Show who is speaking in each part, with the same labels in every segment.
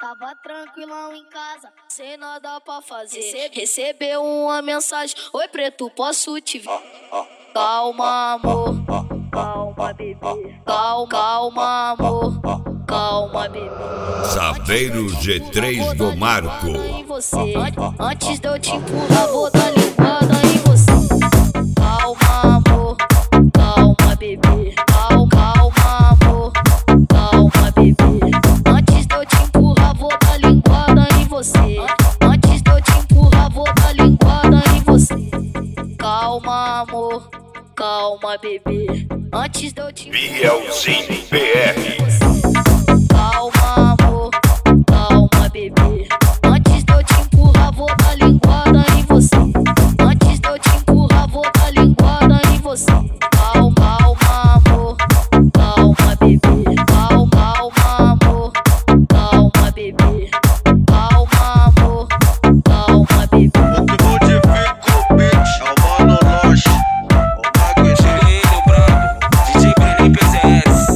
Speaker 1: Tava tranquilão em casa, sem nada pra fazer. Recebeu uma mensagem: oi preto, posso te ver? Calma amor, calma bebê. Calma amor, calma bebê.
Speaker 2: Saveiro G3 do Marco.
Speaker 1: Antes de eu te empurrar, vou dar linguada em você. Calma amor, calma bebê. Calma amor, calma bebê. Antes de eu te empurrar, vou dar linguada em você. Antes de eu te empurrar, vou dar linguada em você. Calma amor, calma bebê. Antes de eu te empurrar,
Speaker 2: Bielzinho BR.
Speaker 1: calma amor, calma bebê. Antes de eu te empurrar, vou dar linguada em você. Antes de eu te empurrar, vou dar linguada em você. Calma amor, calma bebê. Calma amor, calma bebê. Calma amor, calma bebê.
Speaker 3: O modifico, bitch, é o Mano Loche. O Magno Chileno Brabo, DJ Brenin PCS.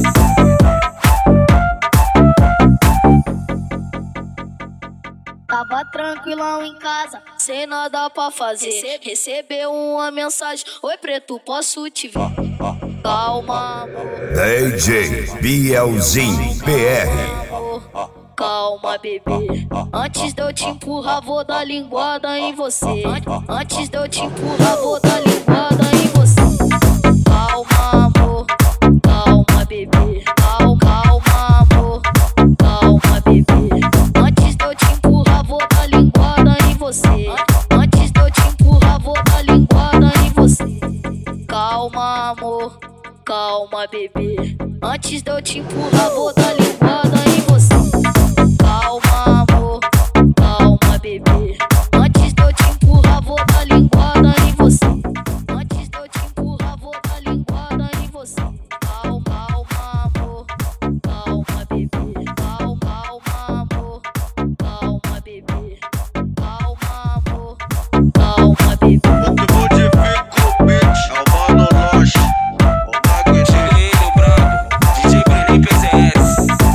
Speaker 1: Tava tranquilão em casa, sem nada pra fazer. Recebeu uma mensagem: oi preto, posso te ver? Calma amor,
Speaker 2: DJ Bielzinho BR.
Speaker 1: calma bebê. Antes de eu te empurrar, vou dar linguada em você. Antes de eu te empurrar, vou dar linguada em você. Calma amor, calma bebê. Calma amor, calma bebê. Antes de eu te empurrar, vou dar linguada em você. Antes de eu te empurrar, vou dar linguada em você. Calma amor, calma bebê. Antes de eu te empurrar, vou dar linguada em você. Calma amor, calma bebê. Antes de eu te empurrar, vou dar linguada em você. Antes de eu te empurrar, vou dar linguada em você. Calma amor, calma bebê. Calma amor, calma bebê. Calma amor, calma bebê.
Speaker 3: O modifico, bitch, é o Mano Loche. O Magno Chileno Brabo, DJ Brenin PCS.